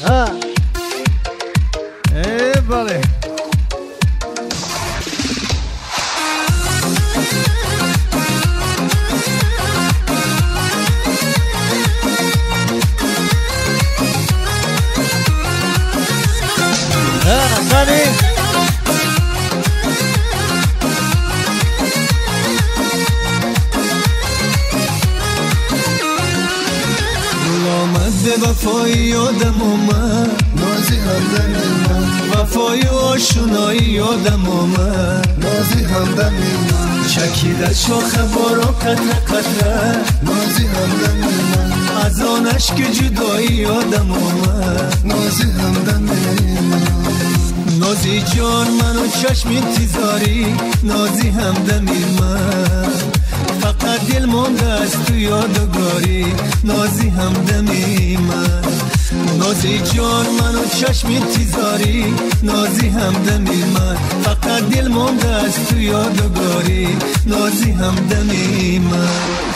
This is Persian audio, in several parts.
بله به وفایی یادم اومد نازی همدمی من وفای و آشنایی یادم اومد نازی همدمی من چکیده شاخه بارا قطره قطره نازی همدمی من از آن عشق جدایی یادم اومد نازی همدمی من نازی جان منو چشم انتظاری نازی همدمی من فقط دل مونده از تو یادگاری نازی همدمی من نازی جان منو چشم انتظاری نازی همدمی من فقط دل مونده از تو یادگاری نازی همدمی من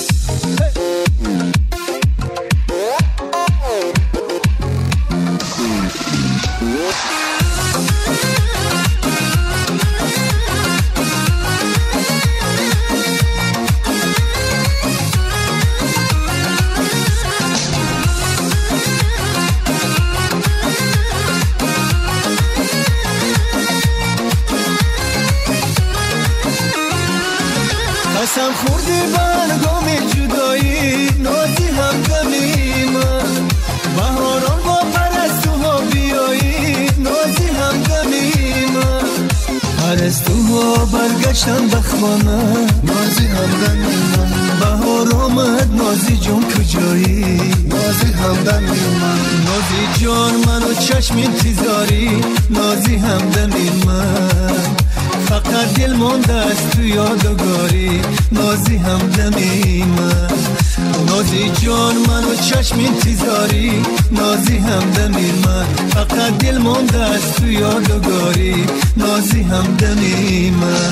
قسم خوردی برگام جدایی نازی همدمی من بهاران با پرستوها بیایی نازی همدمی من پرستوها برگشتن به خانه نازی همدمی من بهار آمد نازی جان کجایی نازی همدمی من نازی جان منو چشم انتظاری نازی همدمی من فقط دل مونده از تو یادگاری نازی همدمی من نازی جان منو چشم انتظاری نازی همدمی من فقط دل مونده از تو یادگاری نازی همدمی من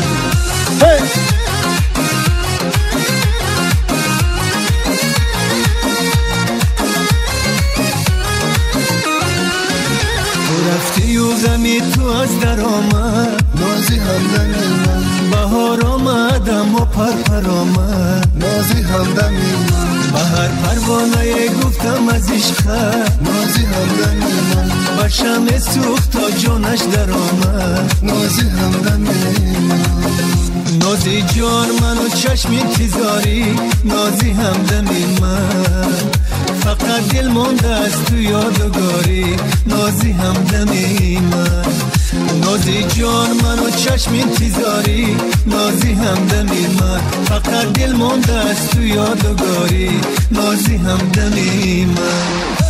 رفتی و غمی تو از در آمد نازی همدمی من بهار آمد اما پرپر آمد نازی همدمی من به هر پروانه گفتم از عشق نازی همدمی من به شمع سوخت تا جانش در آمد نازی همدمی من نازی جان منو چشم انتظاری نازی همدمی من فقط دل مونده از تو یادگاری نازی همدمی من نازی جان منو چشم انتظاری نازی همدمی من فقط دل مونده از تو یادگاری نازی همدمی من